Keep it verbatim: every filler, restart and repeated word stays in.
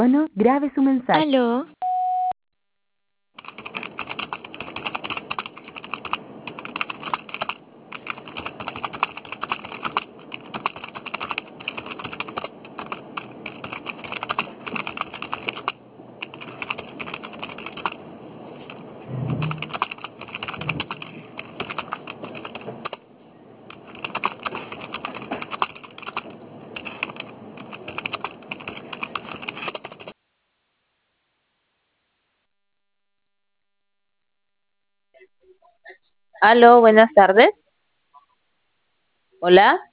tono, grabe su mensaje. Aló, Aló, buenas tardes. Hola.